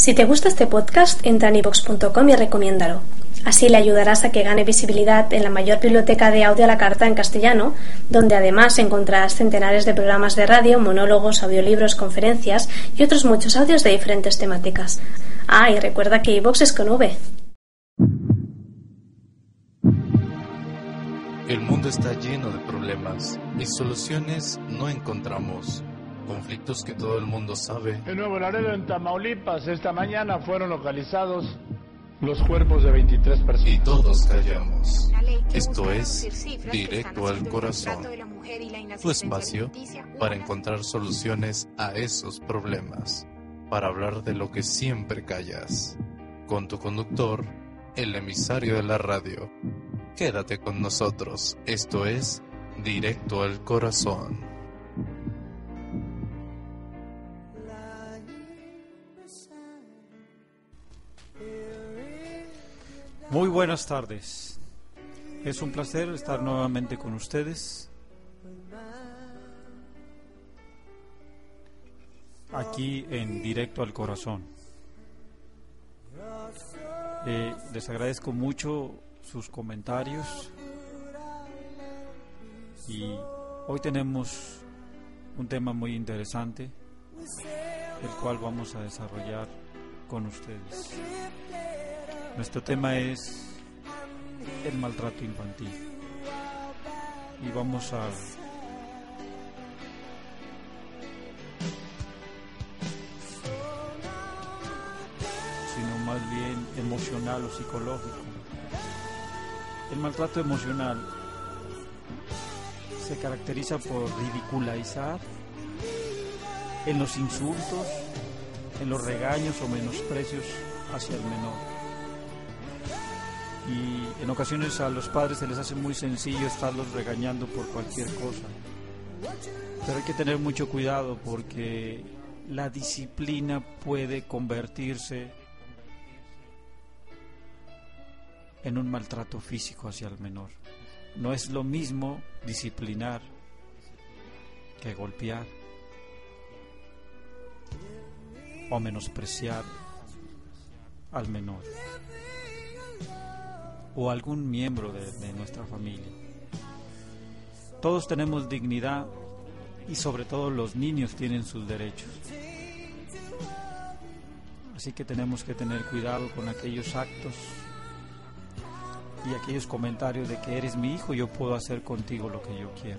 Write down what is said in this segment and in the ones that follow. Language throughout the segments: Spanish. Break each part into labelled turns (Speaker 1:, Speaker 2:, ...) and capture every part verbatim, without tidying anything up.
Speaker 1: Si te gusta este podcast, entra en iVoox punto com y recomiéndalo. Así le ayudarás a que gane visibilidad en la mayor biblioteca de audio a la carta en castellano, donde además encontrarás centenares de programas de radio, monólogos, audiolibros, conferencias y otros muchos audios de diferentes temáticas. Ah, y recuerda que iVoox es con V.
Speaker 2: El mundo está lleno de problemas y soluciones no encontramos. Conflictos que todo el mundo sabe.
Speaker 3: En Nuevo Laredo, en Tamaulipas, esta mañana fueron localizados los cuerpos de veintitrés personas.
Speaker 2: Y todos callamos. Esto es Directo al Corazón, tu espacio para encontrar soluciones a esos problemas, para hablar de lo que siempre callas. Con tu conductor, el emisario de la radio. Quédate con nosotros, esto es Directo al Corazón.
Speaker 4: Muy buenas tardes, es un placer estar nuevamente con ustedes aquí en Directo al Corazón. Eh, les agradezco mucho sus comentarios y hoy tenemos un tema muy interesante, el cual vamos a desarrollar con ustedes. Nuestro tema es el maltrato infantil y vamos a sino más bien emocional o psicológico. El maltrato emocional se caracteriza por ridiculizar en los insultos, en los regaños o menosprecios hacia el menor. Y en ocasiones a los padres se les hace muy sencillo estarlos regañando por cualquier cosa. Pero hay que tener mucho cuidado porque la disciplina puede convertirse en un maltrato físico hacia el menor. No es lo mismo disciplinar que golpear o menospreciar al menor o algún miembro de, de nuestra familia. Todos tenemos dignidad y sobre todo los niños tienen sus derechos. Así que tenemos que tener cuidado con aquellos actos y aquellos comentarios de que eres mi hijo, yo puedo hacer contigo lo que yo quiero.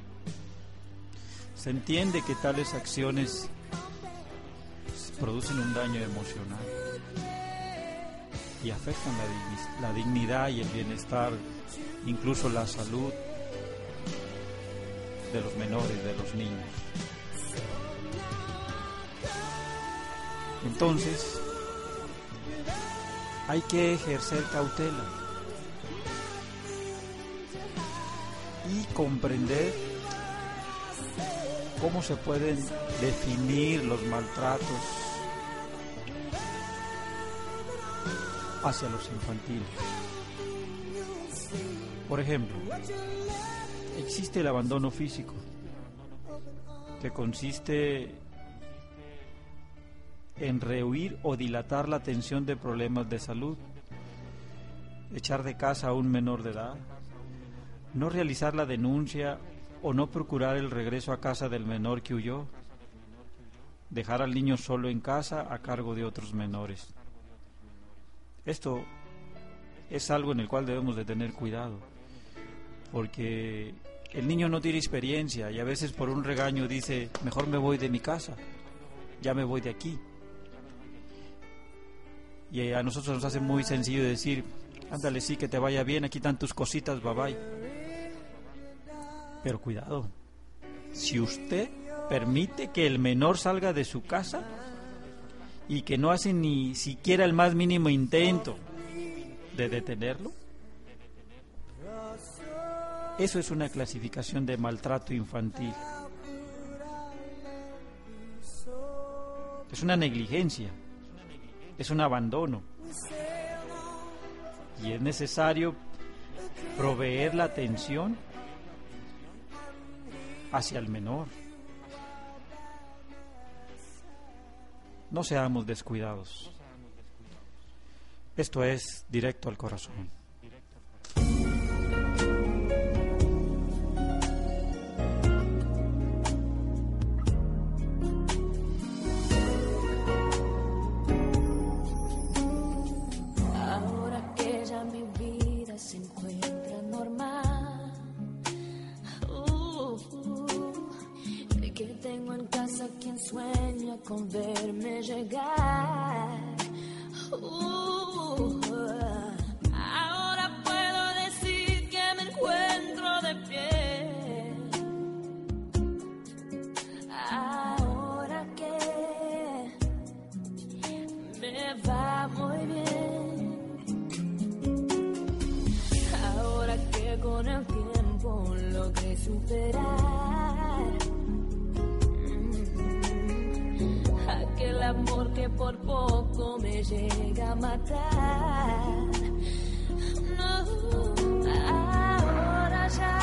Speaker 4: Se entiende que tales acciones producen un daño emocional y afectan la, digni- la dignidad y el bienestar, incluso la salud de los menores, de los niños. Entonces, hay que ejercer cautela y comprender cómo se pueden definir los maltratos hacia los infantiles. Por ejemplo, existe el abandono físico, que consiste en rehuir o dilatar la atención de problemas de salud, echar de casa a un menor de edad, no realizar la denuncia o no procurar el regreso a casa del menor que huyó, dejar al niño solo en casa a cargo de otros menores. Esto es algo en el cual debemos de tener cuidado, porque el niño no tiene experiencia y a veces por un regaño dice, mejor me voy de mi casa, ya me voy de aquí. Y a nosotros nos hace muy sencillo decir, ándale, sí, que te vaya bien, aquí están tus cositas, bye bye. Pero cuidado, si usted permite que el menor salga de su casa y que no hace ni siquiera el más mínimo intento de detenerlo, eso es una clasificación de maltrato infantil. Es una negligencia, es un abandono. Y es necesario proveer la atención hacia el menor. no seamos descuidados. Esto es Directo al Corazón.
Speaker 5: Ahora que ya mi vida se encuentra normal, uh, uh, que tengo en casa quien sueña con verme llegar. Uh, ahora puedo decir que me encuentro de pie. Ahora que me va muy bien. Ahora que con el tiempo logré superar aquel amor que por poco me llega a matar. No, ahora ya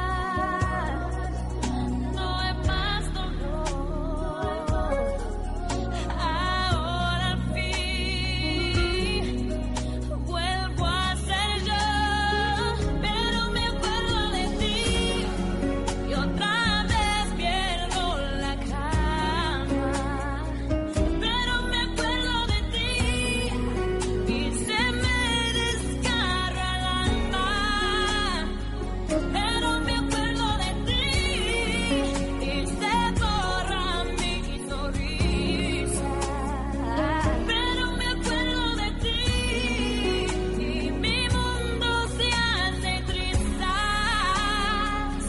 Speaker 5: no hay más dolor. Ahora al fin vuelvo a ser yo, pero me acuerdo de ti y otra vez pierdo la calma. Pero me acuerdo de ti y se me desgarra el alma. Pero me acuerdo de ti y se borra mi sonrisa. Pero me acuerdo de ti y mi mundo se hace trizas.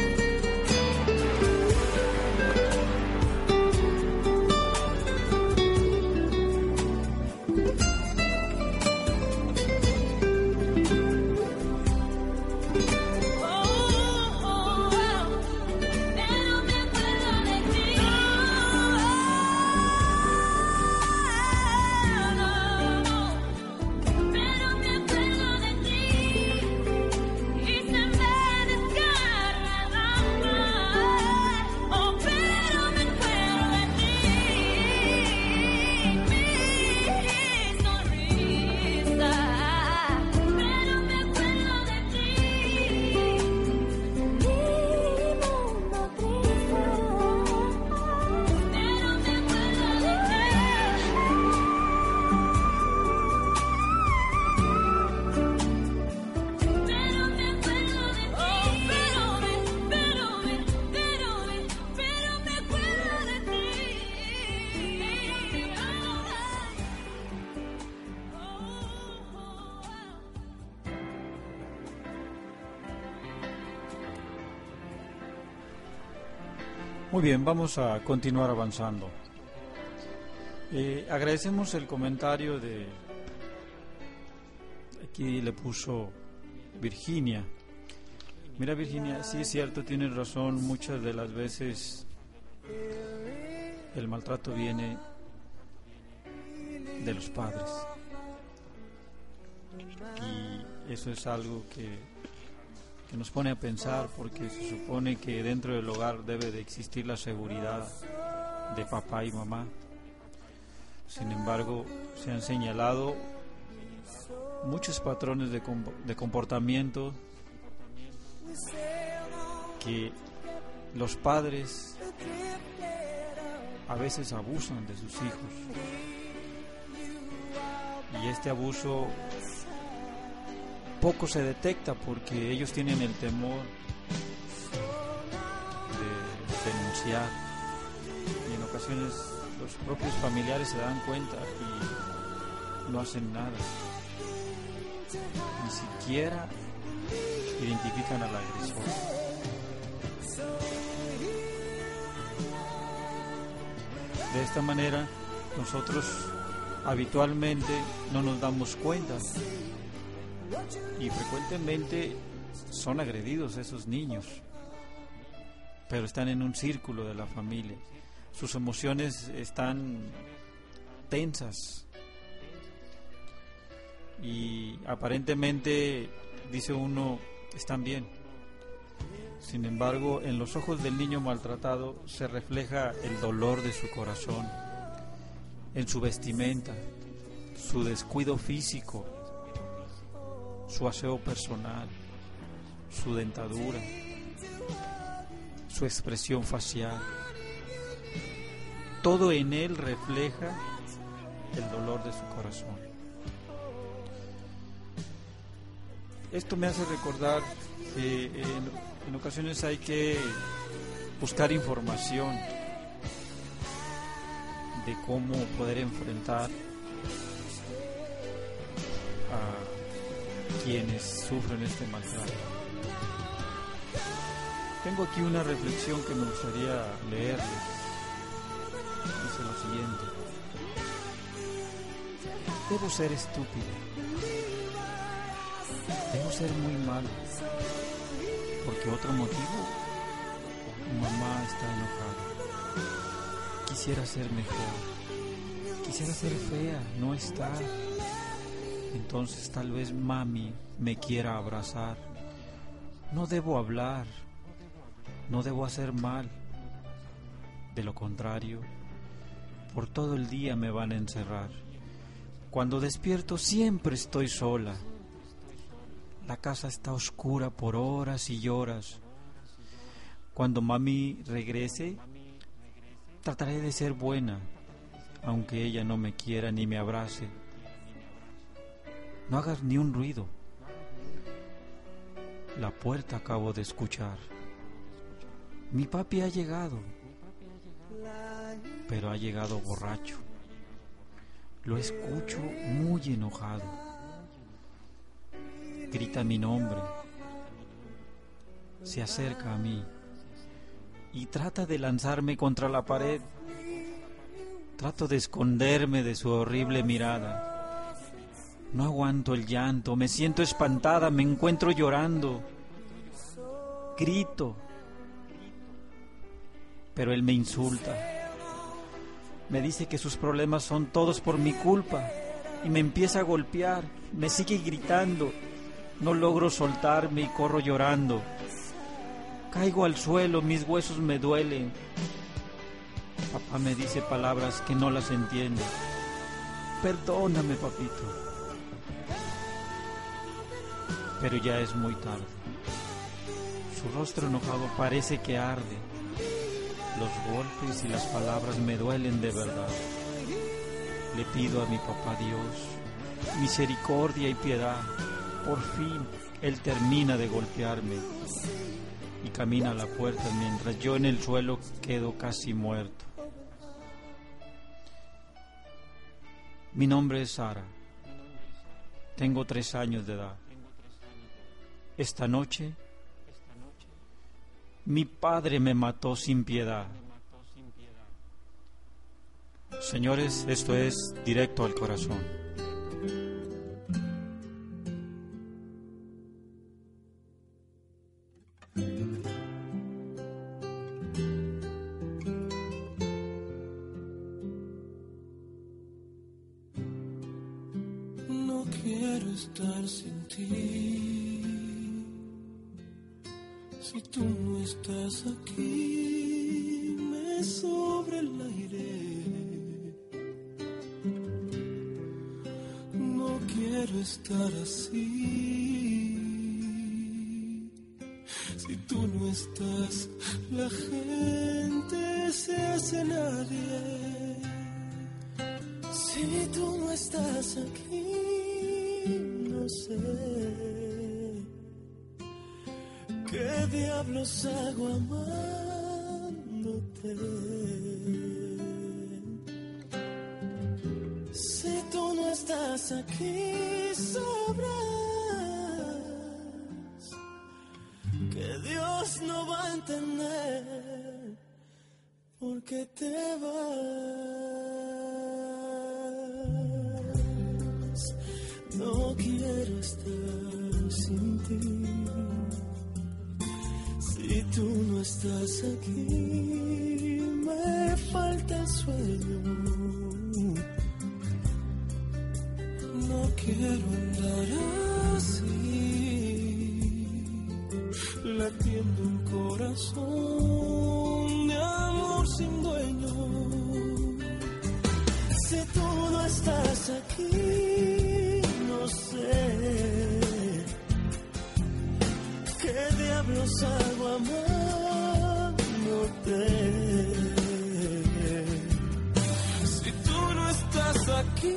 Speaker 5: Oh, oh, oh, pero me acuerdo de ti. No, no, pero me acuerdo de ti y se me desgarra el alma. Oh, pero me acuerdo de ti, mi sonrisa. Pero me acuerdo de ti, mi mundo triste. Pero me acuerdo de ti. Pero me acuerdo de ti. Oh, pero me, pero me, pero me, pero me acuerdo de ti.
Speaker 4: Muy bien, vamos a continuar avanzando. Eh, agradecemos el comentario de... Aquí le puso Virginia. Mira, Virginia, sí es cierto, tienes razón, muchas de las veces el maltrato viene de los padres. Y eso es algo que, que nos pone a pensar, porque se supone que dentro del hogar debe de existir la seguridad de papá y mamá. Sin embargo, se han señalado muchos patrones de, com- de comportamiento que los padres a veces abusan de sus hijos, y este abuso poco se detecta porque ellos tienen el temor de denunciar, y en ocasiones los propios familiares se dan cuenta y no hacen nada, ni siquiera identifican al agresor. De esta manera nosotros habitualmente no nos damos cuenta y frecuentemente son agredidos esos niños, pero están en un círculo de la familia, sus emociones están tensas y aparentemente, dice uno, están bien. Sin embargo, en los ojos del niño maltratado se refleja el dolor de su corazón, en su vestimenta, su descuido físico, su aseo personal, su dentadura, su expresión facial. Todo en él refleja el dolor de su corazón. Esto me hace recordar que en, en ocasiones hay que buscar información de cómo poder enfrentar a quienes sufren este maltrato. Tengo aquí una reflexión que me gustaría leerles. Dice lo siguiente: debo ser estúpido, debo ser muy malo, porque otro motivo, mamá está enojada. Quisiera ser mejor, quisiera ser fea, no está. Entonces tal vez mami me quiera abrazar. No debo hablar, no debo hacer mal. De lo contrario, por todo el día me van a encerrar. Cuando despierto siempre estoy sola. La casa está oscura por horas y horas. Cuando mami regrese, trataré de ser buena, aunque ella no me quiera ni me abrace. No hagas ni un ruido. La puerta acabo de escuchar. Mi papi ha llegado, pero ha llegado borracho. Lo escucho muy enojado. Grita mi nombre. Se acerca a mí y trata de lanzarme contra la pared. Trato de esconderme de su horrible mirada. No aguanto el llanto, me siento espantada, me encuentro llorando. Grito, pero él me insulta. Me dice que sus problemas son todos por mi culpa y me empieza a golpear. Me sigue gritando. No logro soltarme y corro llorando. Caigo al suelo, mis huesos me duelen. Papá me dice palabras que no las entiendo. Perdóname, papito. Pero ya es muy tarde. Su rostro enojado parece que arde. Los golpes y las palabras me duelen de verdad. Le pido a mi papá Dios misericordia y piedad. Por fin él termina de golpearme y camina a la puerta mientras yo en el suelo quedo casi muerto. Mi nombre es Sara. Tengo tres años de edad. Esta noche, mi padre me mató sin piedad. Señores, esto es Directo al Corazón.
Speaker 6: No quiero estar sin ti. Si tú no estás aquí, me sobra el aire. No quiero estar así. Si tú no estás, la gente se hace nadie. Si tú no estás aquí, no sé ¿qué diablos hago amándote? Si tú no estás aquí, sabrás que Dios no va a entender por qué te vas. No quiero estar sin ti. Si tú no estás aquí, me falta el sueño. No quiero andar así, latiendo un corazón de amor sin dueño. Si estás aquí, no sé qué diablos hago amándote. Si tú no estás aquí,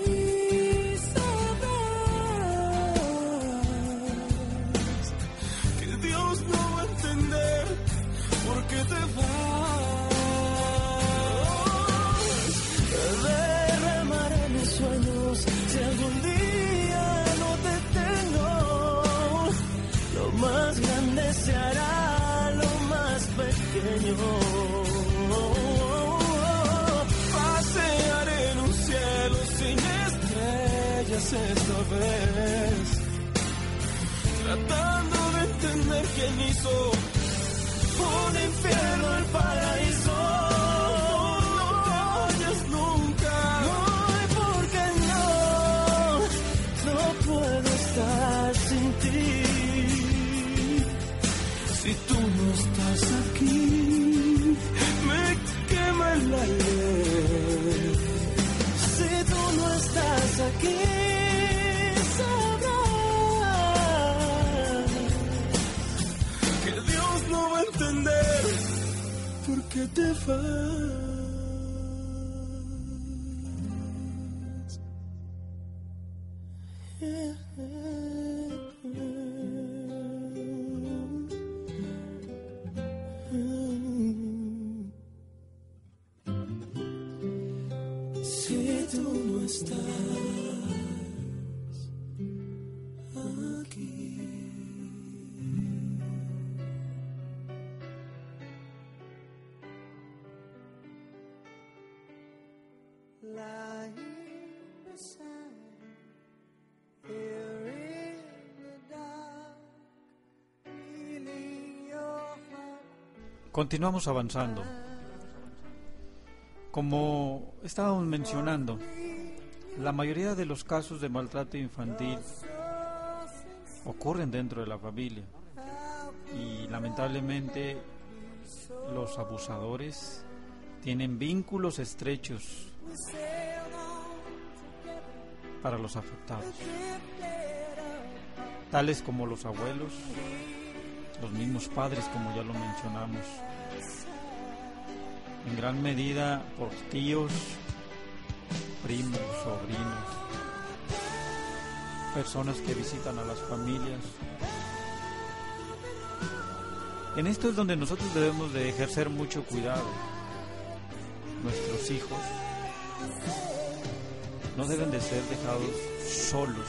Speaker 6: porque te vas, derramaré mis sueños si algún día no te tengo. Lo más grande se hará lo más pequeño. Pasearé en un cielo sin estrellas esta vez, tratando de entender quién hizo un infierno, el paraíso. No te vayas nunca, no, porque no, no puedo estar sin ti. Si tú no estás aquí, me quema el aire. Si tú no estás aquí, entender por qué te vas. Si tú no estás aquí. Lying beside, here in the dark, feeling your heart.
Speaker 4: Continuamos avanzando. Como estábamos mencionando, la mayoría de los casos de maltrato infantil ocurren dentro de la familia y lamentablemente los abusadores tienen vínculos estrechos para los afectados, tales como los abuelos, los mismos padres, como ya lo mencionamos, en gran medida por tíos, primos, sobrinos, personas que visitan a las familias. En esto es donde nosotros debemos de ejercer mucho cuidado. Nuestros hijos no deben de ser dejados solos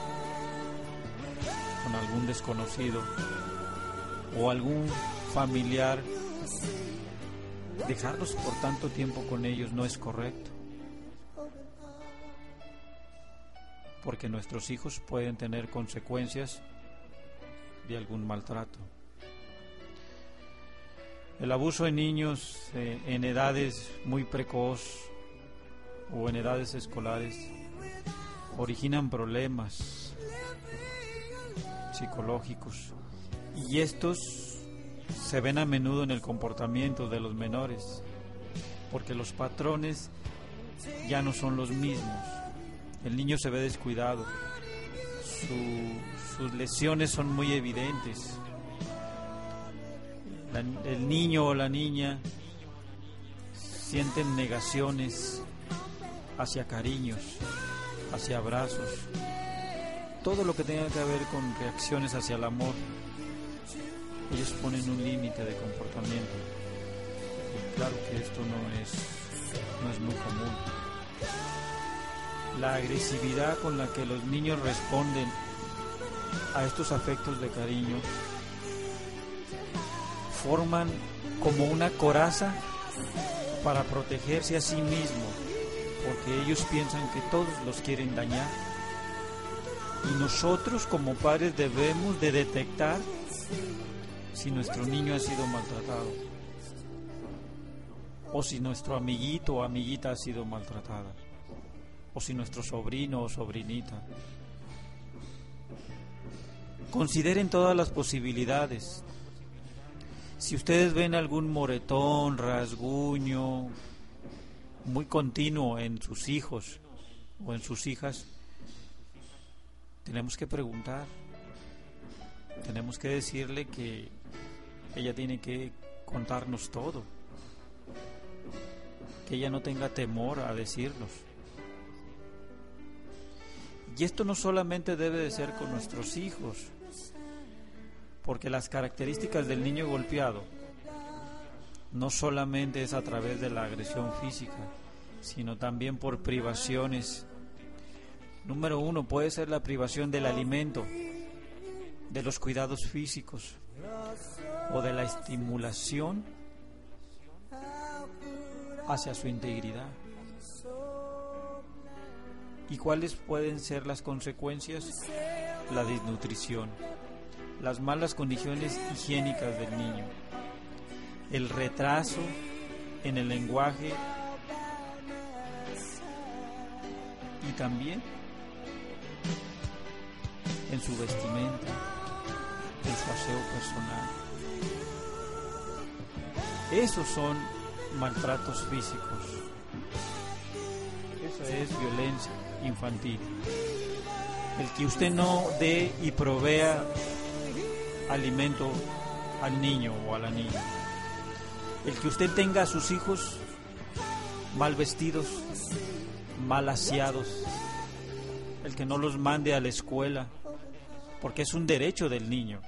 Speaker 4: con algún desconocido o algún familiar. Dejarlos por tanto tiempo con ellos no es correcto, porque nuestros hijos pueden tener consecuencias de algún maltrato. El abuso en niños eh, en edades muy precoz o en edades escolares originan problemas psicológicos, y estos se ven a menudo en el comportamiento de los menores, porque los patrones ya no son los mismos. El niño se ve descuidado, Su, sus lesiones son muy evidentes. La, el niño o la niña sienten negaciones hacia cariños, hacia abrazos, todo lo que tenga que ver con reacciones hacia el amor. Ellos ponen un límite de comportamiento, y claro que esto no es, no es muy común. La agresividad con la que los niños responden a estos afectos de cariño forman como una coraza para protegerse a sí mismo, porque ellos piensan que todos los quieren dañar, y nosotros como padres debemos de detectar si nuestro niño ha sido maltratado o si nuestro amiguito o amiguita ha sido maltratada, o si nuestro sobrino o sobrinita. Consideren todas las posibilidades. Si ustedes ven algún moretón, rasguño muy continuo en sus hijos, o en sus hijas, tenemos que preguntar, tenemos que decirle que ella tiene que contarnos todo, que ella no tenga temor a decirnos. Y esto no solamente debe de ser con nuestros hijos, porque las características del niño golpeado no solamente es a través de la agresión física, sino también por privaciones. Número uno, puede ser la privación del alimento, de los cuidados físicos o de la estimulación hacia su integridad. ¿Y cuáles pueden ser las consecuencias? La desnutrición, las malas condiciones higiénicas del niño, el retraso en el lenguaje y también en su vestimenta, en su aseo personal. Esos son maltratos físicos. Eso es violencia infantil. El que usted no dé y provea alimento al niño o a la niña. El que usted tenga a sus hijos mal vestidos, mal aseados. El que no los mande a la escuela, porque es un derecho del niño.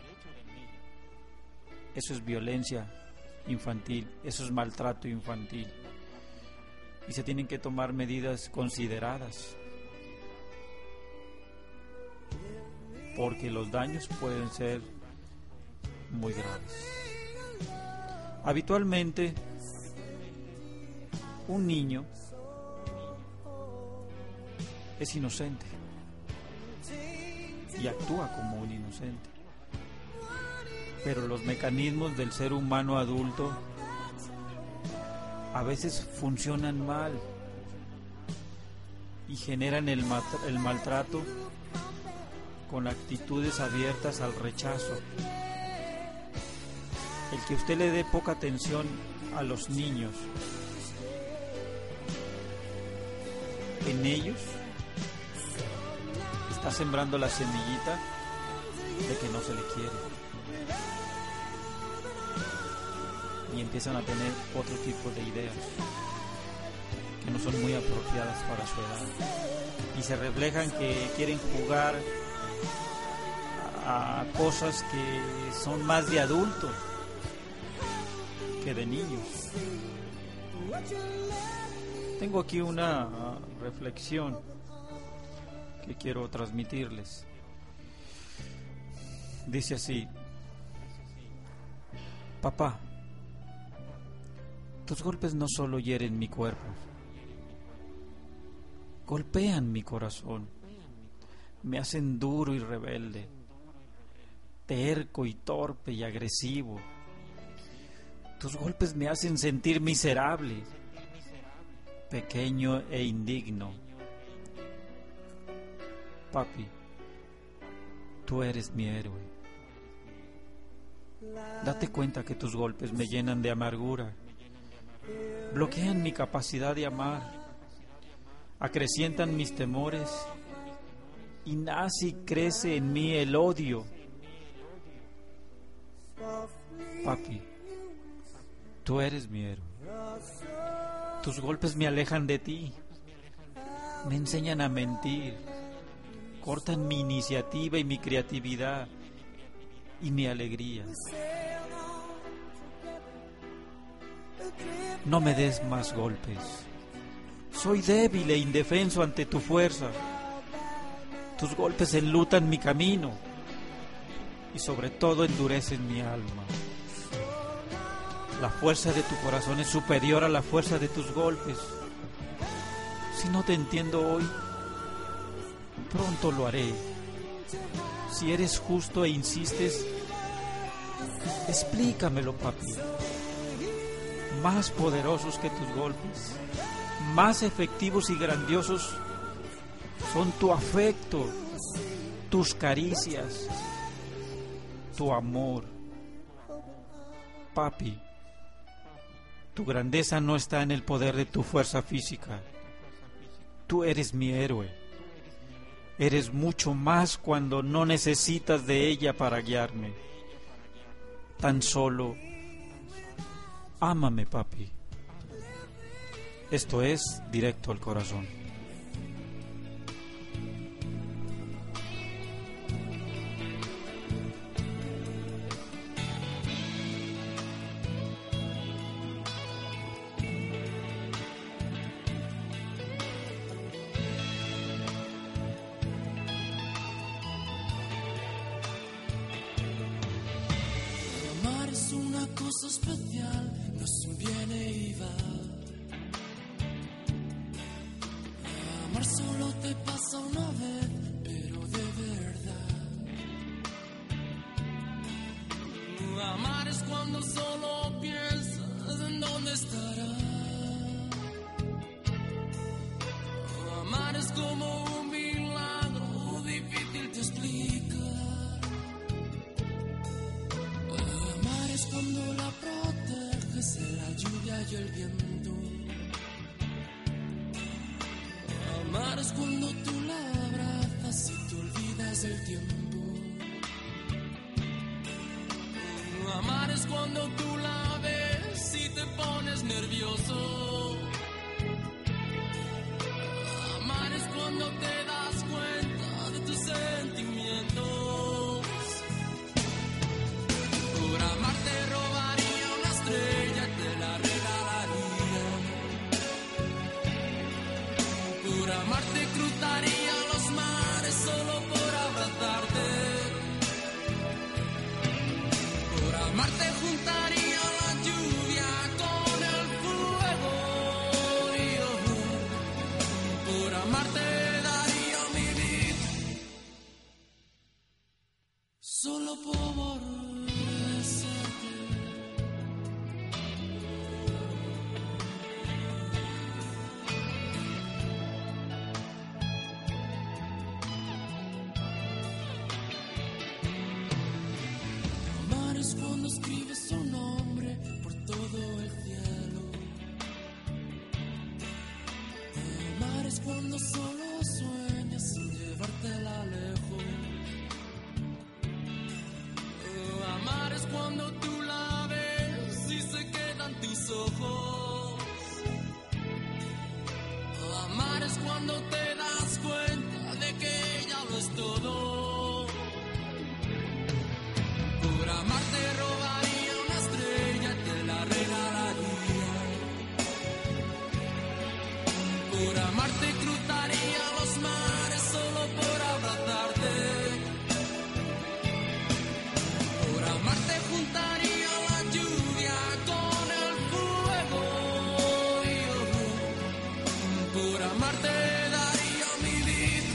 Speaker 4: Eso es violencia infantil, eso es maltrato infantil. Y se tienen que tomar medidas consideradas, porque los daños pueden ser muy graves. Habitualmente, un niño es inocente y actúa como un inocente, pero los mecanismos del ser humano adulto a veces funcionan mal y generan el, mat- el maltrato con actitudes abiertas al rechazo. El que usted le dé poca atención a los niños, en ellos está sembrando la semillita de que no se le quiere, y empiezan a tener otro tipo de ideas que no son muy apropiadas para su edad, y se reflejan que quieren jugar a cosas que son más de adultos que de niños. Tengo aquí una reflexión que quiero transmitirles. Dice así: papá, tus golpes no solo hieren mi cuerpo, golpean mi corazón, me hacen duro y rebelde, terco y torpe y agresivo. Tus golpes me hacen sentir miserable, pequeño e indigno. Papi, tú eres mi héroe. Date cuenta que tus golpes me llenan de amargura, bloquean mi capacidad de amar, acrecientan mis temores y nace y crece en mí el odio. Papi, tú eres mi héroe. Tus golpes me alejan de ti, me enseñan a mentir, cortan mi iniciativa y mi creatividad y mi alegría. No me des más golpes. Soy débil e indefenso ante tu fuerza. Tus golpes enlutan mi camino y sobre todo endurecen mi alma. La fuerza de tu corazón es superior a la fuerza de tus golpes. Si no te entiendo hoy, pronto lo haré. Si eres justo e insistes, explícamelo, papi. Más poderosos que tus golpes, más efectivos y grandiosos son tu afecto, tus caricias, tu amor. Papi, tu grandeza no está en el poder de tu fuerza física, Tú eres mi héroe. Eres mucho más cuando no necesitas de ella para guiarme. Tan solo ámame, papi. Esto es Directo al Corazón.
Speaker 6: Amar es una cosa especial, no es un viene y va. Amar solo te pasa una vez, pero de verdad. Amar es cuando solo piensas en dónde estará. Amar es como un milagro difícil de explicar. Amar es cuando la proteges de la lluvia y el viento. Amar es cuando tú la abrazas y te olvidas del tiempo. Amar es cuando tú la ves y te pones nervioso. Amar es cuando te das cuenta de tus sentimientos. Por amar te robaría una estrella y te la regalaría. Por amar te cruzaría los mares solo por abrazarte. Por amar te juntaría la lluvia con el fuego. Y yo, por amar te daría mi vida solo por besarte. Amar es cuando escribes su nombre por todo el cielo. Amar es cuando solo sueñas sin llevártela lejos. Amar es cuando tú la ves y se quedan tus ojos. Amar es cuando te das cuenta de que ella lo es todo. Por amar te robaría una estrella y te la regalaría. Por amar te cruzaría los mares solo por abrazarte. Por amar te juntaría la lluvia con el fuego. Y yo, por amar te daría mi vida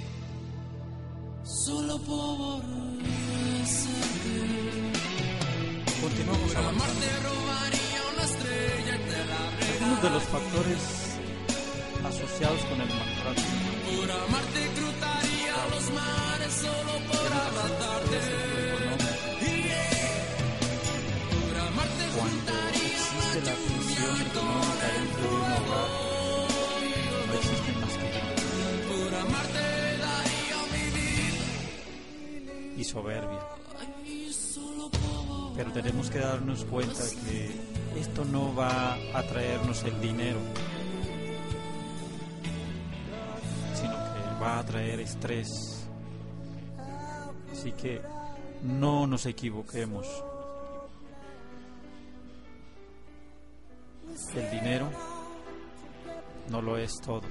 Speaker 6: solo por besarte.
Speaker 4: Continuamos
Speaker 6: Por amar
Speaker 4: avanzando.
Speaker 6: te robaría una estrella y te la
Speaker 4: Algunos de los
Speaker 6: regalaría.
Speaker 4: factores asociados con el maltrato
Speaker 6: Por amar te cruzaría los mares solo por abrazarte. Por amar te
Speaker 4: cuando
Speaker 6: juntaría
Speaker 4: existe la tensión económica dentro de un hogar, no existen más que gritos
Speaker 6: por amar te daría mi vida.
Speaker 4: y soberbia.
Speaker 6: Ay, solo por
Speaker 4: Pero tenemos que darnos cuenta que esto no va a traernos el dinero, sino que va a traer estrés. Así que no nos equivoquemos. El dinero no lo es todo.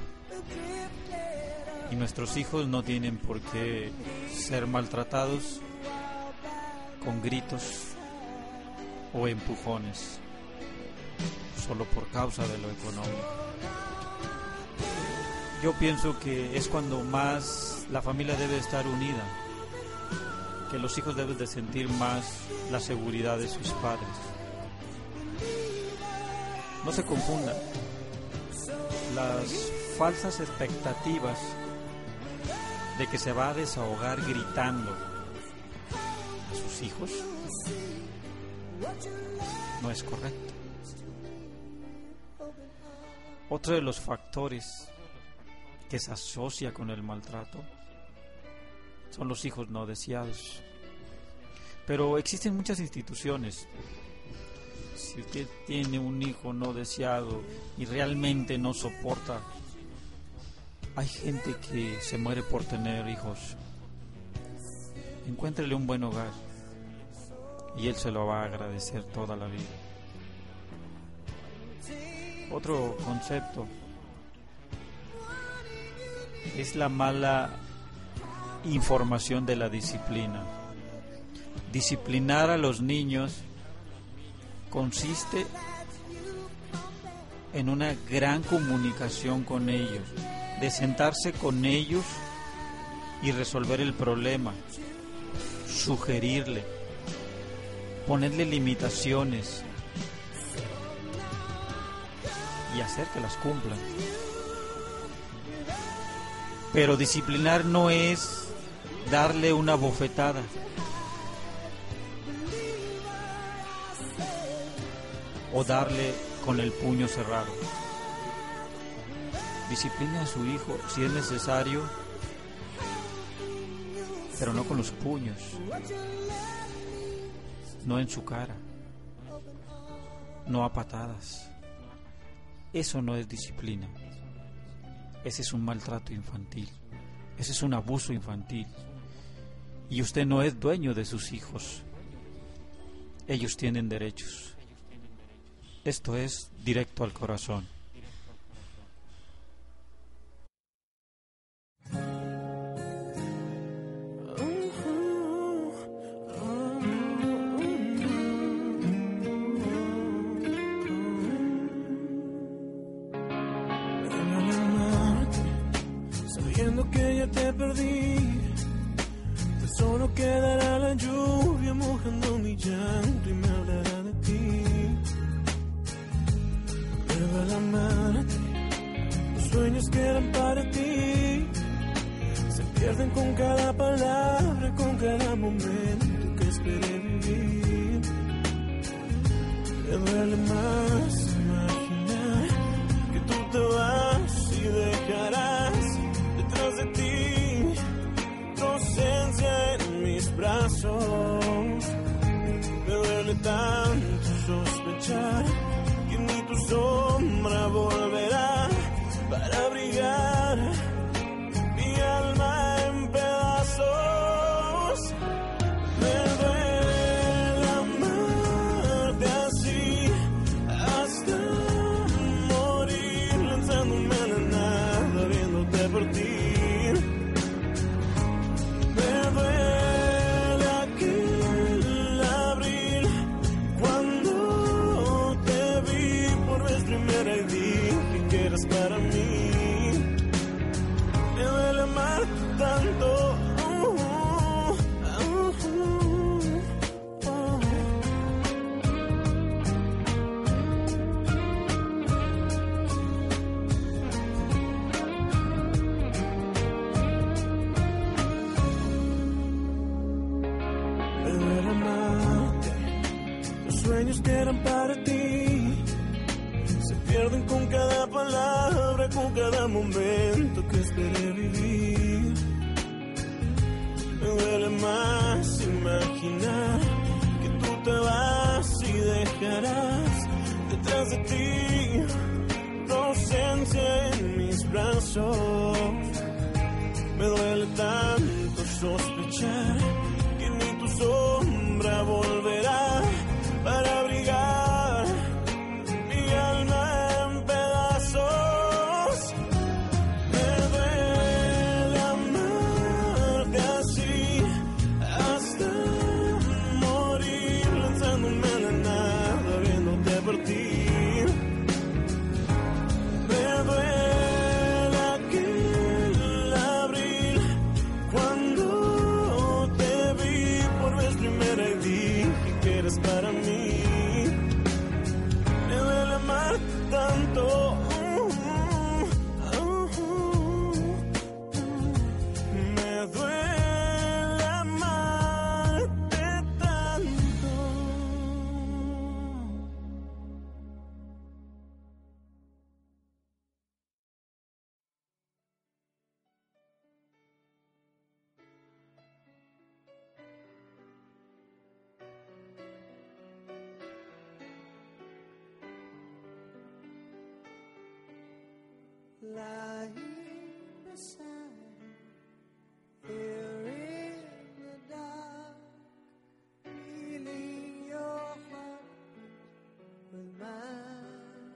Speaker 4: Y nuestros hijos no tienen por qué ser maltratados con gritos o empujones solo por causa de lo económico. Yo pienso que es cuando más la familia debe estar unida, que los hijos deben de sentir más la seguridad de sus padres. No se confundan. Las falsas expectativas de que se va a desahogar gritando a sus hijos no es correcto. Otro de los factores que se asocia con el maltrato son los hijos no deseados. Pero existen muchas instituciones. Si usted tiene un hijo no deseado y realmente no soporta, hay gente que se muere por tener hijos. Encuéntrele un buen hogar y él se lo va a agradecer toda la vida. Otro concepto es la mala información de la disciplina. Disciplinar a los niños consiste en una gran comunicación con ellos, de sentarse con ellos y resolver el problema, sugerirle, ponerle limitaciones y hacer que las cumplan. Pero disciplinar no es darle una bofetada. O darle con el puño cerrado. Discipline a su hijo si es necesario, pero no con los puños, no en su cara, no a patadas. Eso no es disciplina. Ese es un maltrato infantil. Ese es un abuso infantil. Y usted no es dueño de sus hijos. Ellos tienen derechos. Esto es Directo al Corazón.
Speaker 6: Sabiendo que ya te perdí, tan solo quedará la lluvia mojando mi llanto y me hablará de ti. Pero al amarte, los sueños que eran para ti se pierden con cada palabra, con cada momento que esperé vivir. Me duele más imaginar que tú te vas y dejarás detrás de ti tu ausencia en mis brazos. Me duele tanto sospechar que ni tu sombra volverá para abrigar mi alma en pedazos. Me duele amarte así hasta morir, lanzándome a la nada, viéndote partir. Me duele aquel abril cuando te vi por vez primera y dije que eras para mí. Me duele amar tanto. uh, uh, uh, uh. Me duele amarte. Los sueños que eran para ti se pierden con cada palabra, con cada momento que esperé vivir. Me duele más imaginar que tú te vas y dejarás detrás de ti tu ausencia en mis brazos. Me duele tanto sospechar que ni tu sombra volverá para abrigar mi alma en pedazos. Me duele amarte así hasta morir, lanzándome a la nada, viéndote partir. Me duele aquel abril cuando lying beside her, here in the dark, feeling your heart with mine.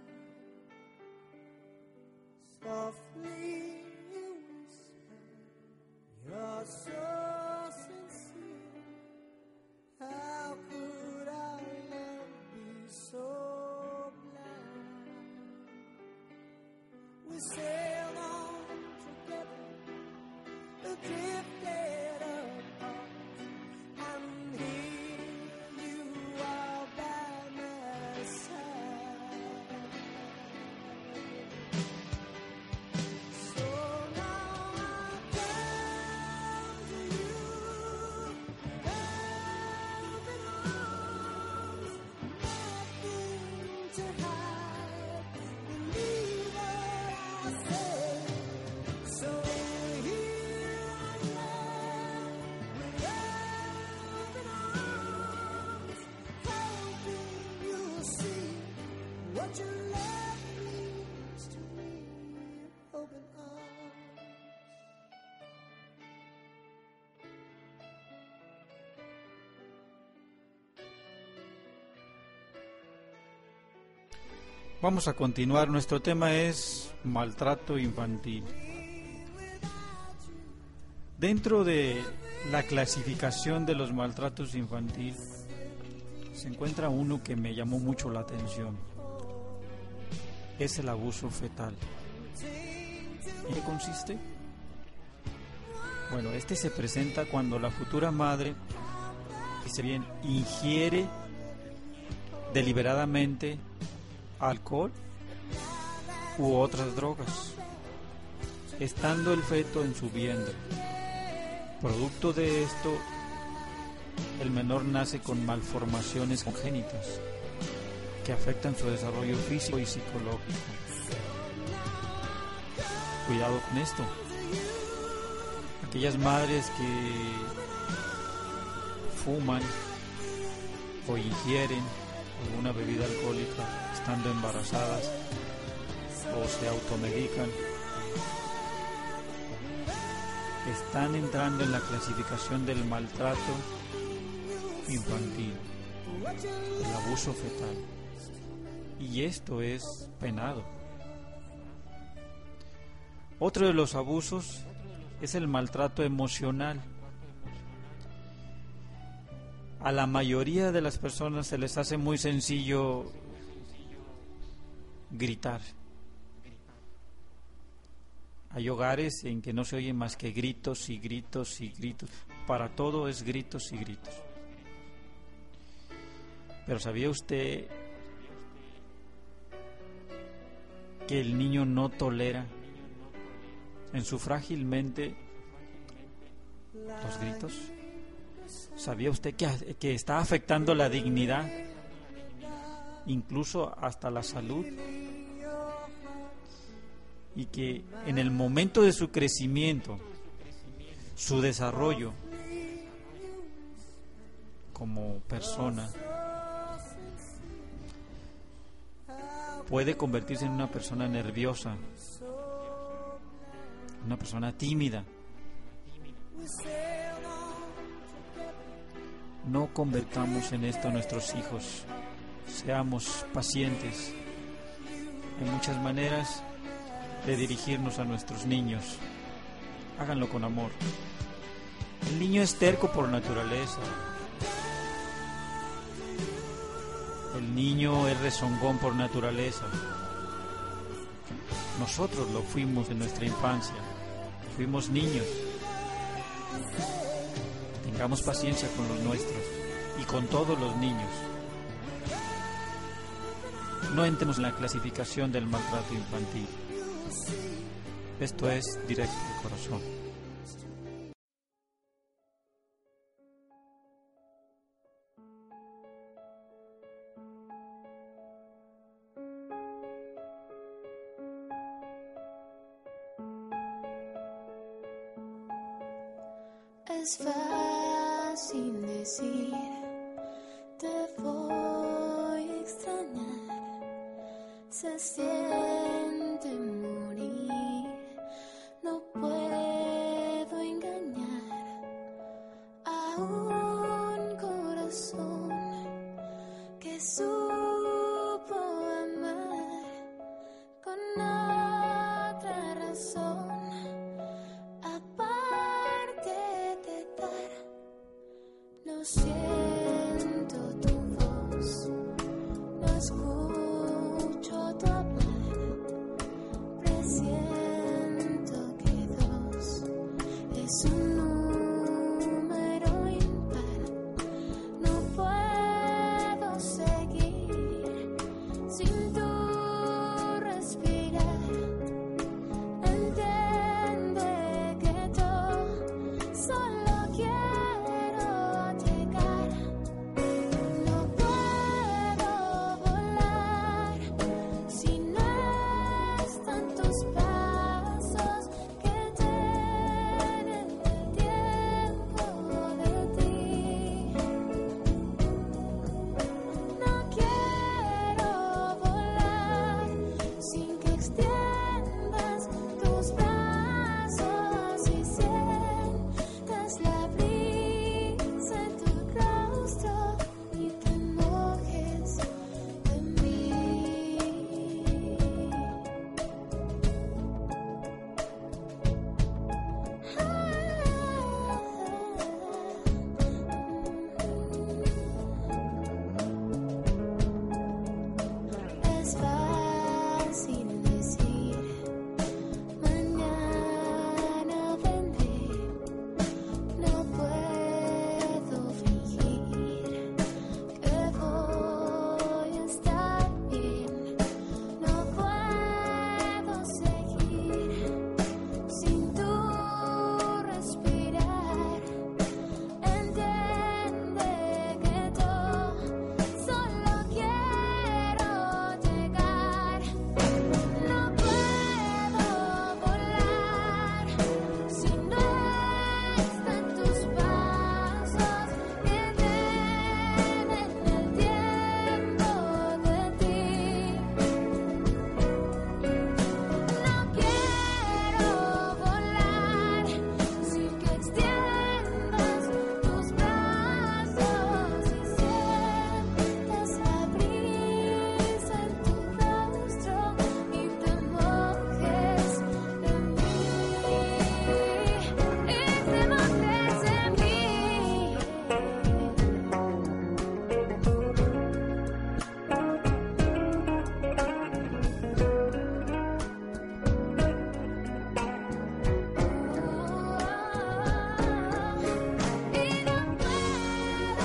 Speaker 6: Softly you whisper, you're so sincere. How could our love be so blind? We sailed on together, drifted apart, and here you are by my side. So now I come to you, open arms, nothing to hide. Believe what I say. So here I am, with open arms, hoping you'll see what your love means to me. Open arms.
Speaker 4: Vamos a continuar. Nuestro tema es maltrato infantil. Dentro de la clasificación de los maltratos infantiles se encuentra uno que me llamó mucho la atención. Es el abuso fetal. ¿En qué consiste? Bueno, este se presenta cuando la futura madre, dice bien, ingiere deliberadamente alcohol u otras drogas, estando el feto en su vientre. Producto de esto, el menor nace con malformaciones congénitas que afectan su desarrollo físico y psicológico. Cuidado con esto. Aquellas madres que fuman o ingieren alguna bebida alcohólica estando embarazadas o se automedican, están entrando en la clasificación del maltrato infantil, el abuso fetal, y esto es penado. Otro de los abusos es el maltrato emocional. A la mayoría de las personas se les hace muy sencillo gritar. Hay hogares en que no se oye más que gritos y gritos y gritos. Para todo es gritos y gritos. Pero ¿sabía usted que el niño no tolera en su frágil mente los gritos? ¿Sabía usted que, que está afectando la dignidad, incluso hasta la salud? Y que en el momento de su crecimiento, su desarrollo como persona, puede convertirse en una persona nerviosa, una persona tímida. No convertamos en esto a nuestros hijos. Seamos pacientes. Hay muchas maneras de dirigirnos a nuestros niños. Háganlo con amor. El niño es terco por naturaleza. El niño es rezongón por naturaleza. Nosotros lo fuimos en nuestra infancia. Fuimos niños. Tengamos paciencia con los nuestros y con todos los niños. No entremos en la clasificación del maltrato infantil. Esto es Directo al Corazón.
Speaker 5: Es fácil decir, te voy a extrañar, se siente morir. siento tu voz, no escucho tu hablar, presiento que dos es un número impar. No puedo seguir sin tu respirar. Entiende que yo solo quiero llegar. No puedo volar si no están tus pasos que llenen el tiempo de ti. No quiero volar sin que extiendas tus brazos y sientas la brisa en tu rostro y te mojes de mí. Es fácil decir mañana vendré. No puedo fingir que voy a estar bien. No puedo seguir sin tu respirar. Entiende que yo solo quiero llegar. No puedo volar si no están tus pasos que llenen el tiempo de ti. No quiero volar sin que extiendas tus brazos y sientas la brisa en tu rostro y te mojes en mí. Y te mojes en mí. Y no puedo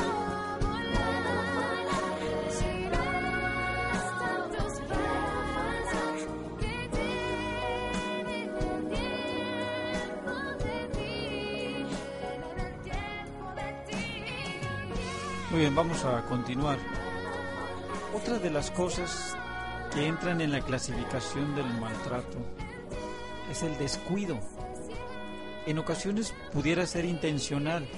Speaker 5: volar si no están tus brazos que llenen el tiempo de ti, llenen el tiempo de ti.
Speaker 4: Muy bien, vamos a continuar. Otra de las cosas que entran en la clasificación del maltrato es el descuido. En ocasiones pudiera ser intencional.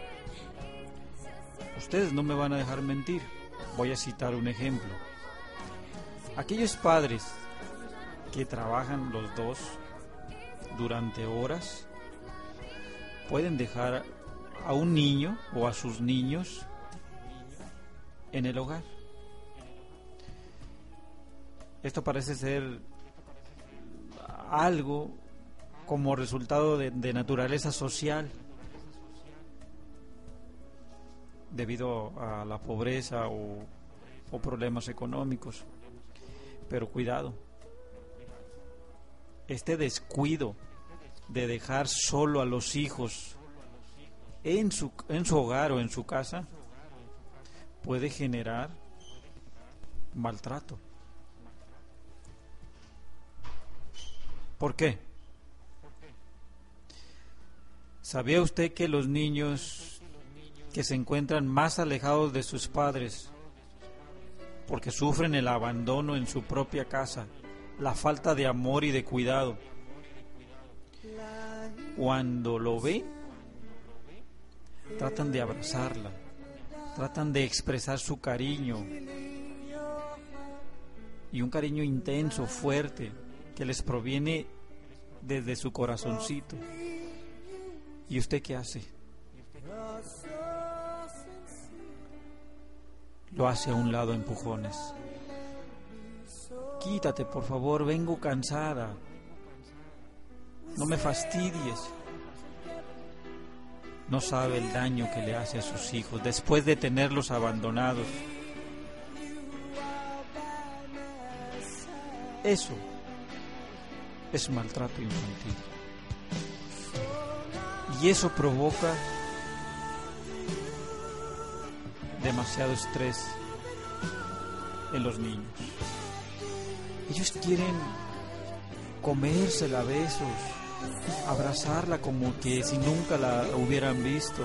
Speaker 4: Ustedes no me van a dejar mentir. Voy a citar un ejemplo. Aquellos padres que trabajan los dos durante horas pueden dejar a un niño o a sus niños en el hogar. Esto parece ser algo como resultado de, de naturaleza social, debido a la pobreza o, o problemas económicos. Pero cuidado, este descuido de dejar solo a los hijos en su, en su hogar o en su casa puede generar maltrato. ¿Por qué? ¿Sabía usted que los niños que se encuentran más alejados de sus padres porque sufren el abandono en su propia casa, la falta de amor y de cuidado, cuando lo ven, tratan de abrazarla, tratan de expresar su cariño, y un cariño intenso, fuerte, que les proviene desde su corazoncito? ¿Y usted qué hace? Lo hace a un lado a empujones. Quítate, por favor, vengo cansada. No me fastidies. no sabe el daño que le hace a sus hijos después de tenerlos abandonados. Eso es maltrato infantil. Y eso provoca demasiado estrés en los niños. Ellos quieren comérsela a besos, abrazarla como que si nunca la hubieran visto.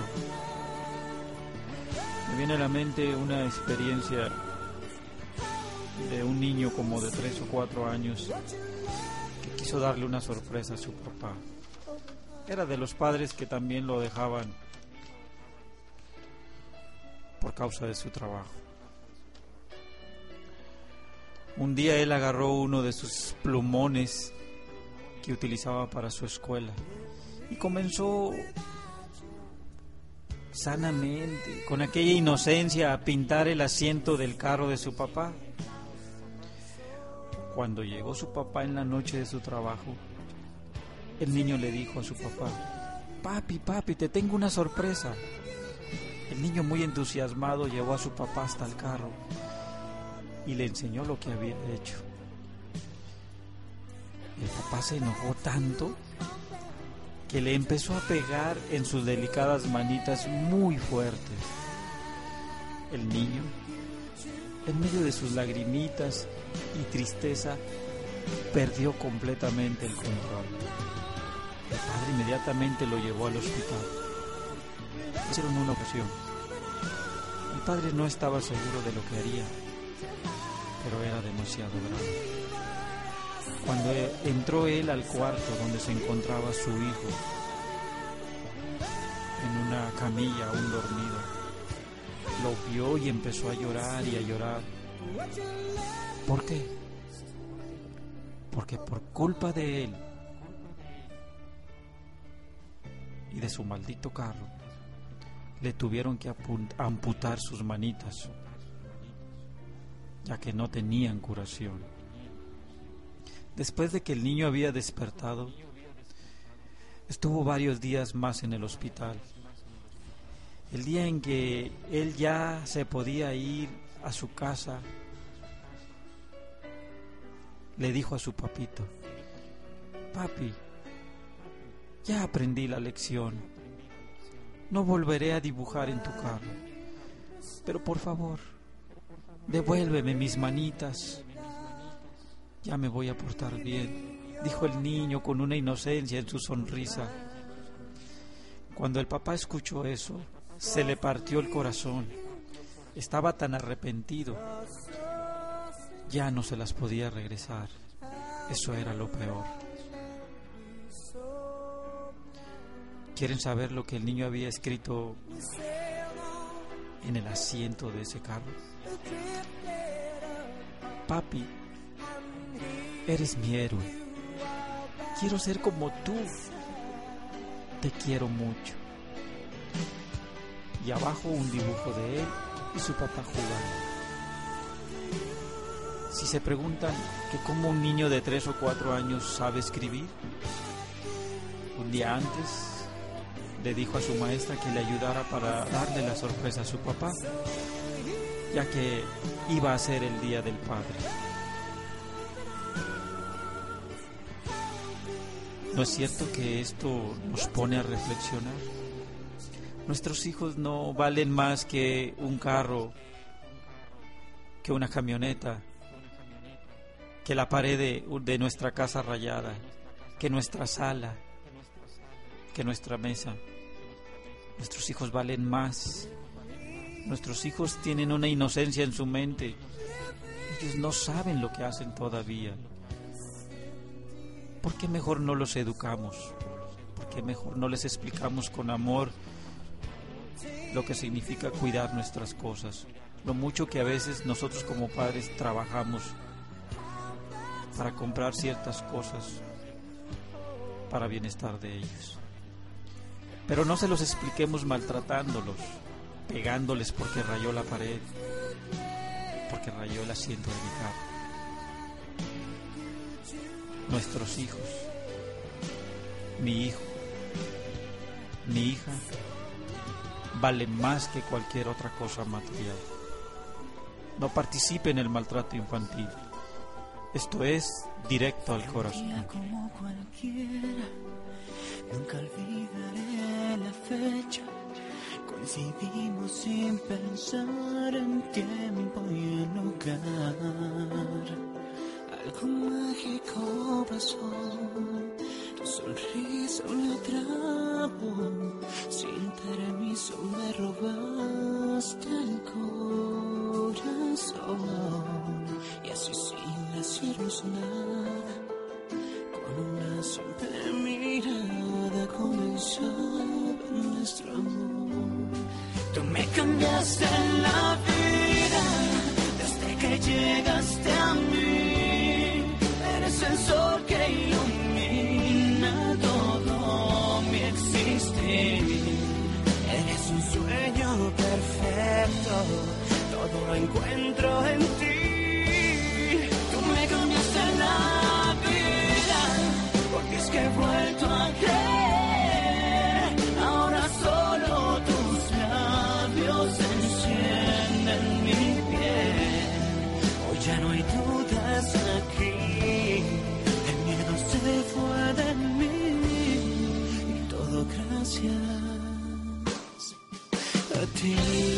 Speaker 4: Me viene a la mente una experiencia de un niño como de tres o cuatro años que quiso darle una sorpresa a su papá. Era de los padres que también lo dejaban por causa de su trabajo. Un día él agarró uno de sus plumones que utilizaba para su escuela y comenzó sanamente, con aquella inocencia, a pintar el asiento del carro de su papá. Cuando llegó su papá en la noche de su trabajo, el niño le dijo a su papá: papi, papi, te tengo una sorpresa. El niño, muy entusiasmado, llevó a su papá hasta el carro y le enseñó lo que había hecho. El papá se enojó tanto que le empezó a pegar en sus delicadas manitas muy fuertes. El niño, en medio de sus lagrimitas y tristeza, perdió completamente el control. El padre inmediatamente lo llevó al hospital. Hicieron una ocasión. El padre no estaba seguro de lo que haría, pero era demasiado grave. Cuando entró él al cuarto donde se encontraba su hijo, en una camilla aún dormido, lo vio y empezó a llorar y a llorar. ¿Por qué? Porque por culpa de él y de su maldito carro, le tuvieron que amputar sus manitas, ya que no tenían curación. Después de que el niño había despertado, estuvo varios días más en el hospital. El día en que él ya se podía ir a su casa, le dijo a su papito: papi, ya aprendí la lección. No volveré a dibujar en tu carro, pero por favor, devuélveme mis manitas. Ya me voy a portar bien, dijo el niño con una inocencia en su sonrisa. Cuando el papá escuchó eso, se le partió el corazón. Estaba tan arrepentido. Ya no se las podía regresar. Eso era lo peor. ¿Quieren saber lo que el niño había escrito en el asiento de ese carro? Papi, eres mi héroe. Quiero ser como tú. Te quiero mucho. Y abajo un dibujo de él y su papá jugando. Si se preguntan que cómo un niño de tres o cuatro años sabe escribir, un día antes le dijo a su maestra que le ayudara para darle la sorpresa a su papá, ya que iba a ser el día del padre. ¿No es cierto que esto nos pone a reflexionar? Nuestros hijos no valen más que un carro, que una camioneta, que la pared de, de nuestra casa rayada, que nuestra sala, que nuestra mesa. Nuestros hijos valen más. Nuestros hijos tienen una inocencia en su mente. Ellos no saben lo que hacen todavía. ¿Por qué mejor no los educamos? ¿Por qué mejor no les explicamos con amor lo que significa cuidar nuestras cosas? Lo mucho que a veces nosotros como padres trabajamos para comprar ciertas cosas para bienestar de ellos. Pero no se los expliquemos maltratándolos, pegándoles porque rayó la pared, porque rayó el asiento de mi carro. Nuestros hijos, mi hijo, mi hija, vale más que cualquier otra cosa material. No participe en el maltrato infantil. Esto es directo al corazón.
Speaker 6: Como cualquiera, nunca olvidaré la fecha. Coincidimos sin pensar en tiempo y en lugar. Algo mágico pasó, tu sonrisa me atrapó. Sin permiso me robaste el corazón. Y así sin decirnos nada, con una simple mirada comenzaba nuestro amor. Tú me cambiaste la vida desde que llegaste a mí. Eres el sol que ilumina todo mi existir. Eres un sueño perfecto, todo lo encuentro en ti. Tú me cambiaste la vida, porque es que he vuelto a creer. Ahora solo tus labios encienden mi piel. Hoy ya no hay dudas aquí, el miedo se fue de mí. Y todo gracias a ti.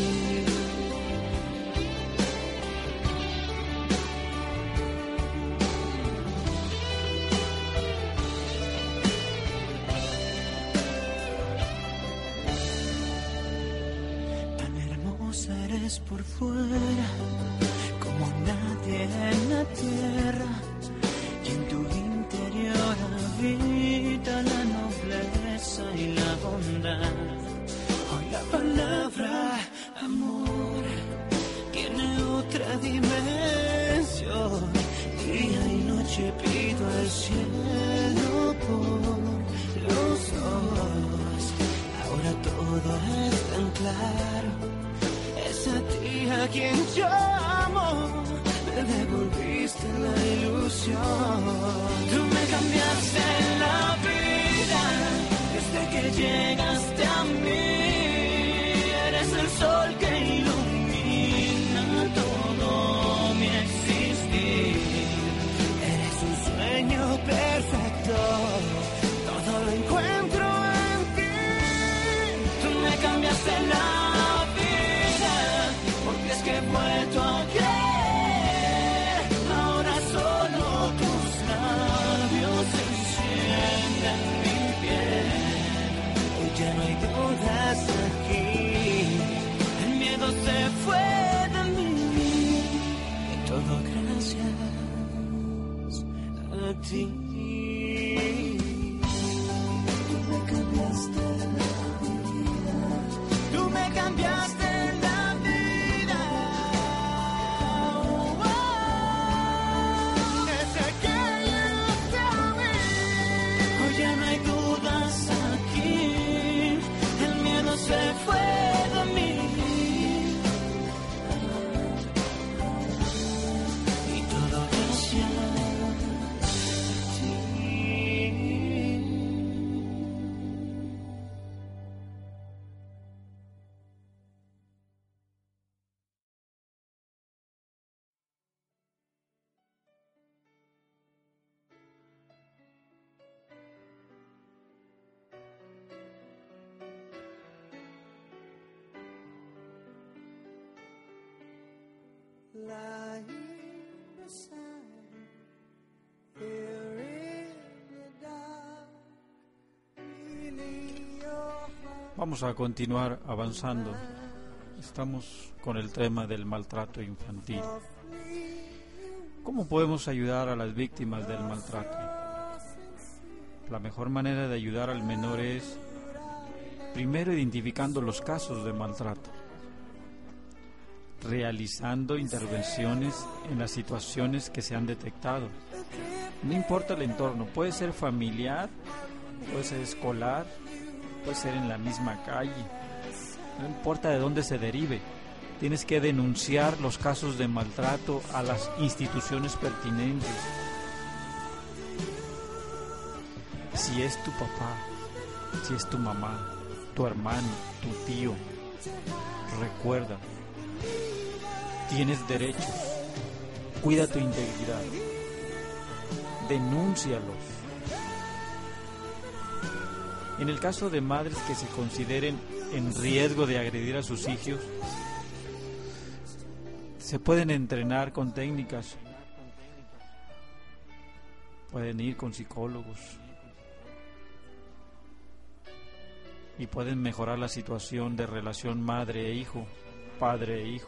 Speaker 6: Eres por fuera como nadie en la tierra, y en tu interior habita la nobleza y la bondad. Hoy la palabra amor tiene otra dimensión. Día y noche pido al cielo por los dos. Ahora todo es tan claro. Es a ti a quien yo amo, me devolviste la ilusión. Tú me cambiaste la vida desde que llegaste a mí. Eres el sol que ilumina todo mi existir. Eres un sueño perfecto, todo lo encuentro en ti. Tú me cambiaste la es que he vuelto a creer. Ahora solo tus labios encienden mi piel. Hoy ya no hay dudas aquí, el miedo se fue de mí. Y todo gracias a ti. Tú me cambiaste la vida. Tú me cambiaste. Se fue de mí y todo gracias a ti.
Speaker 7: Lying beside you, here in the dark, feeling your heart.
Speaker 4: Vamos a continuar avanzando. Estamos con el tema del maltrato infantil. ¿Cómo podemos ayudar a las víctimas del maltrato? La mejor manera de ayudar al menor es, primero, identificando los casos de maltrato, realizando intervenciones en las situaciones que se han detectado. No importa el entorno, puede ser familiar, puede ser escolar, puede ser en la misma calle, no importa de dónde se derive. Tienes que denunciar los casos de maltrato a las instituciones pertinentes. Si es tu papá, si es tu mamá, tu hermano, tu tío, Recuerda, tienes derechos, cuida tu integridad, denúncialos. En el caso de madres que se consideren en riesgo de agredir a sus hijos, se pueden entrenar con técnicas, pueden ir con psicólogos y pueden mejorar la situación de relación madre e hijo, padre e hijo.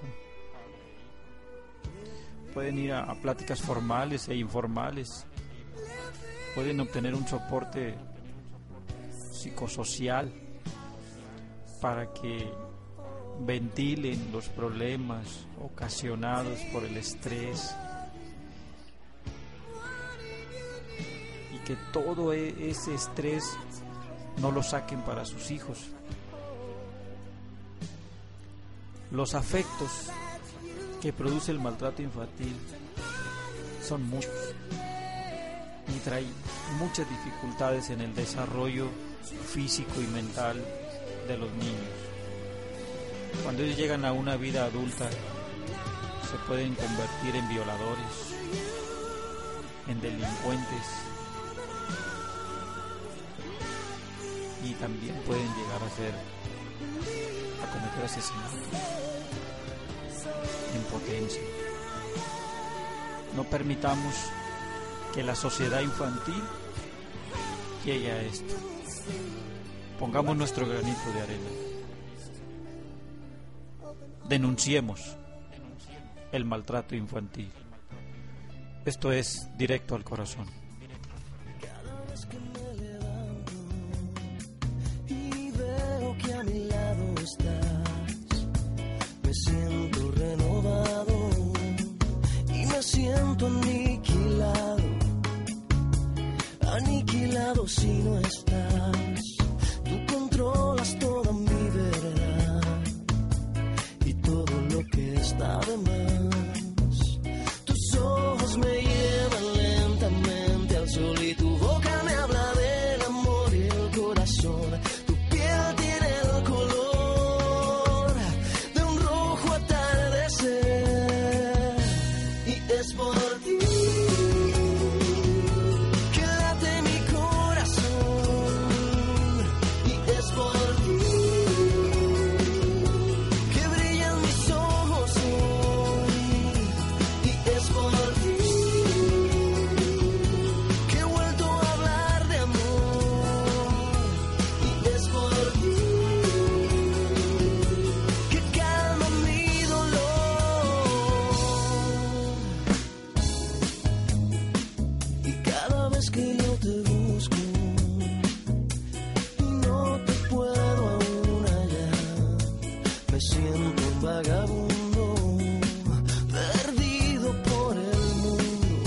Speaker 4: Pueden ir a, a pláticas formales e informales, pueden obtener un soporte psicosocial para que ventilen los problemas ocasionados por el estrés y que todo ese estrés no lo saquen para sus hijos. Los afectos que produce el maltrato infantil son muchos y trae muchas dificultades en el desarrollo físico y mental de los niños. Cuando ellos llegan a una vida adulta, se pueden convertir en violadores, en delincuentes, y también pueden llegar a ser, a cometer asesinatos en potencia. No permitamos que la sociedad infantil llegue a esto. Pongamos nuestro granito de arena. Denunciemos el maltrato infantil. Esto es Directo al Corazón.
Speaker 6: Cada vez que me levanto y veo que a mi lado estás, me siento renovado y me siento aniquilado, aniquilado si no estás. Tú controlas toda mi verdad y todo lo que está de más. Tus ojos me llevan lentamente al sol y tu boca me habla del amor y el corazón. Tu piel tiene el color de un rojo atardecer y es por ti que late mi corazón y es por ti que brillan mis ojos hoy y es por ti que he vuelto a hablar de amor y es por ti que calma mi dolor. Y cada vez que yo te busco y no te puedo aún hallar, me siento un vagabundo perdido por el mundo,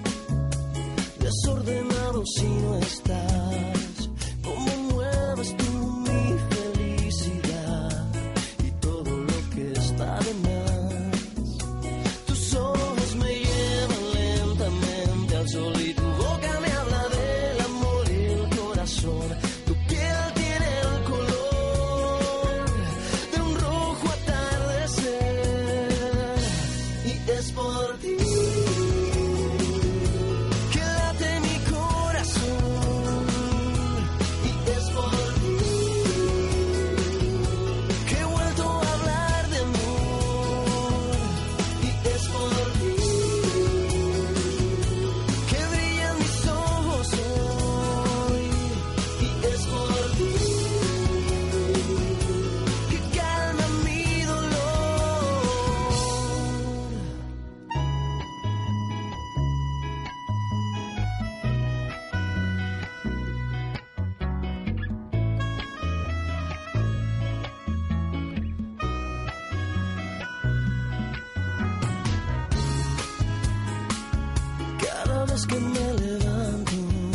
Speaker 6: desordenado si no estás. Cómo mueves tú mi felicidad y todo lo que está de más. Tus ojos me llevan lentamente al sol y tu boca me habla del amor y el corazón. Tu piel tiene el color de un rojo atardecer y es por ti que late mi corazón y es por ti que he vuelto a hablar de amor y es por ti que brillan mis ojos hoy y es por ti que calma mi dolor. Cada vez que me levanto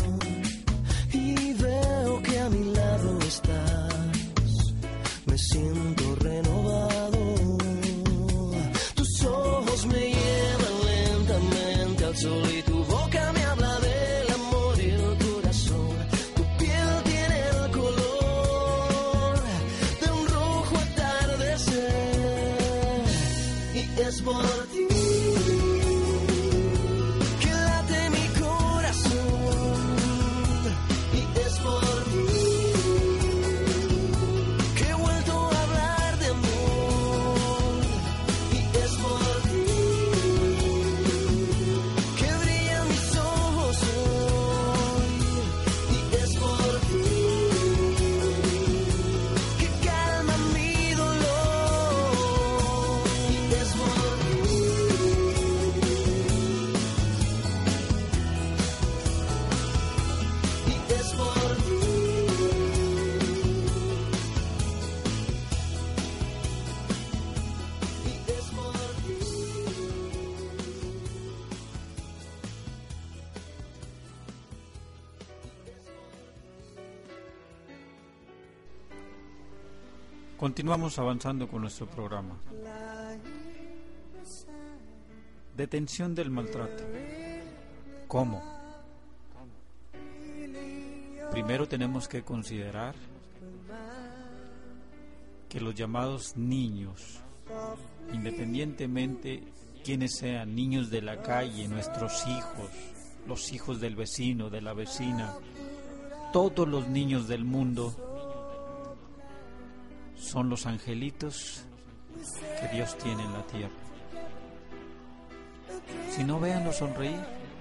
Speaker 6: y veo que a mi lado estás, me siento renovado. Tus ojos me llevan lentamente al sol y tu boca me habla del amor y el corazón. Tu piel tiene el color de un rojo atardecer por ti que late mi corazón, y es por ti que he vuelto a hablar de amor, y es por ti que brillan mis ojos hoy, y es por ti que calma mi dolor, y es por ti, y es por ti, y es por ti.
Speaker 4: Continuamos avanzando con nuestro programa. Detención del maltrato. ¿Cómo? Primero tenemos que considerar que los llamados niños, independientemente quienes sean, niños de la calle, nuestros hijos, los hijos del vecino, de la vecina, todos los niños del mundo son los angelitos que Dios tiene en la tierra. Si no, véanlo sonreír.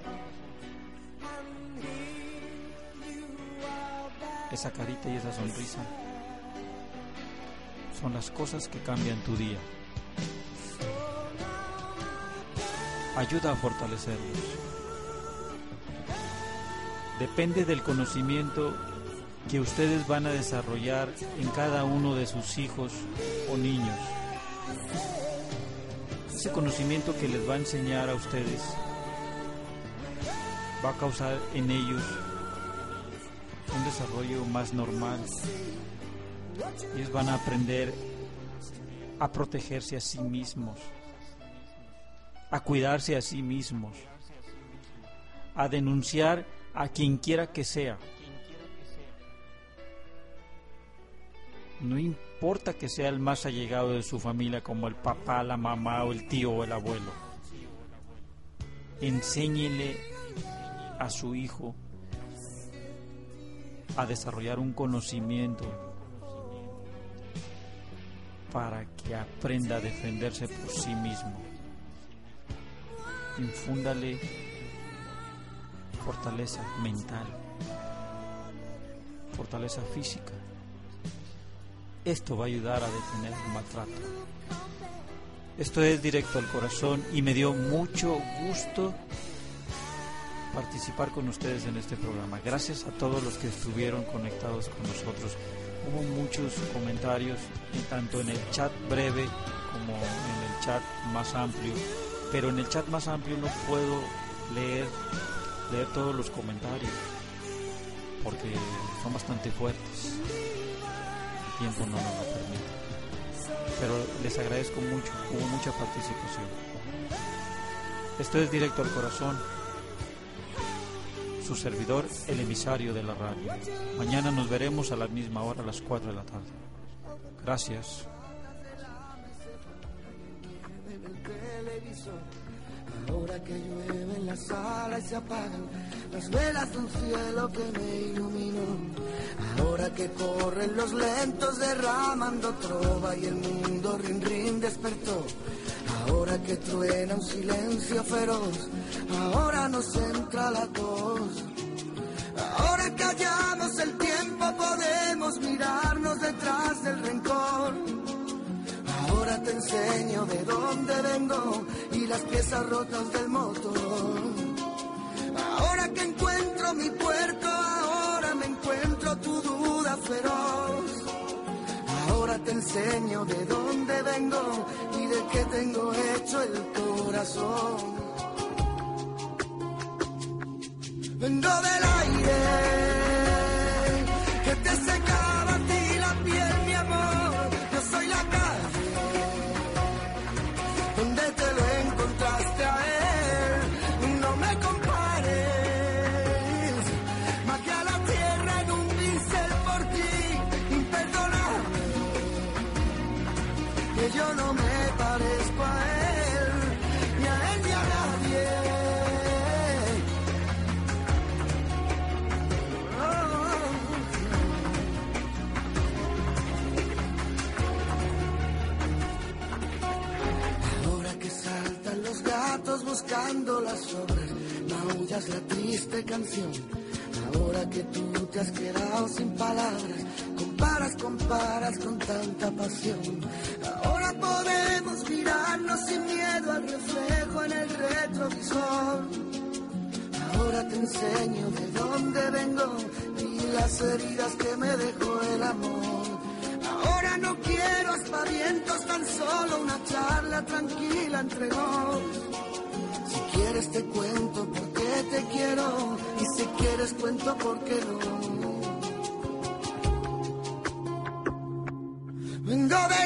Speaker 4: Esa carita y esa sonrisa son las cosas que cambian tu día. Ayuda a fortalecerlos. Depende del conocimiento que ustedes van a desarrollar en cada uno de sus hijos o niños. Ese conocimiento que les va a enseñar a ustedes va a causar en ellos un desarrollo más normal. Ellos van a aprender a protegerse a sí mismos, a cuidarse a sí mismos, a denunciar a quien quiera que sea. No importa que sea el más allegado de su familia, como el papá, la mamá o el tío o el abuelo. Enséñele a su hijo a desarrollar un conocimiento para que aprenda a defenderse por sí mismo. Infúndale fortaleza mental, fortaleza física. Esto va a ayudar a detener el maltrato. Esto es Directo al Corazón y me dio mucho gusto participar con ustedes en este programa. Gracias a todos los que estuvieron conectados con nosotros. Hubo muchos comentarios, tanto en el chat breve como en el chat más amplio, pero en el chat más amplio no puedo leer, leer todos los comentarios porque son bastante fuertes. El tiempo no nos lo permite. Pero les agradezco mucho, hubo mucha participación. Esto es Directo al Corazón. Su servidor, el emisario de la radio. Mañana nos veremos a la misma hora, a las cuatro de la tarde. Gracias.
Speaker 6: En el televisor, ahora que llueve en la sala y se apagan las velas de un cielo que me iluminó, ahora que corren los lentos derramando trova y el mundo rin rin despertó, ahora que truena un silencio feroz, ahora nos entra la tos, ahora que hallamos el tiempo podemos mirarnos detrás del rencor. Ahora te enseño de dónde vengo y las piezas rotas del motor. Ahora que encuentro mi puerto, ahora me encuentro tu duda feroz. Ahora te enseño de dónde vengo y de qué tengo hecho el corazón. Vengo del aire que te secaba a ti la piel, mi amor. Yo soy la calle donde te lo encontraste a él. No me compares, magia a la tierra en un pincel por ti, imperdonable, que yo no me parezco a él.
Speaker 7: buscando las obras, maullas la triste canción. Ahora que tú te has quedado sin palabras, comparas, comparas con tanta pasión. Ahora podemos mirarnos sin miedo al reflejo en el retrovisor. Ahora te enseño de dónde vengo y las heridas que me dejó el amor. Ahora no quiero aspavientos, tan solo una charla tranquila entre nos. Si quieres te cuento por qué te quiero, y si quieres cuento por qué no. Vengo de